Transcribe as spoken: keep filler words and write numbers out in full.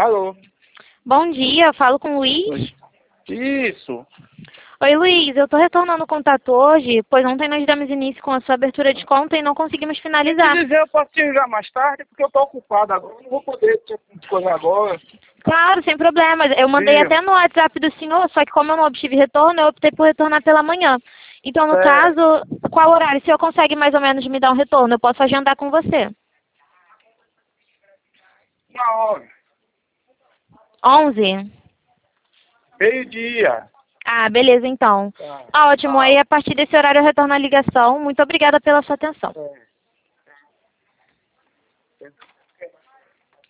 Alô? Bom dia, eu falo com o Luiz. Isso. Oi, Luiz, eu estou retornando o contato hoje, pois ontem nós demos início com a sua abertura de conta e não conseguimos finalizar. Se dizer, eu posso te ligar mais tarde, porque eu tô ocupado agora. Não vou poder te coisa agora. Claro, sem problema. Eu mandei Sim. até no WhatsApp do senhor, só que como eu não obtive retorno, eu optei por retornar pela manhã. Então, no É. caso, qual horário? Se o senhor consegue mais ou menos me dar um retorno, eu posso agendar com você. Uma hora. onze? Meio-dia. Ah, beleza, então. Tá. Ah, ótimo. Tá. Aí, a partir desse horário, eu retorno a ligação. Muito obrigada pela sua atenção. É.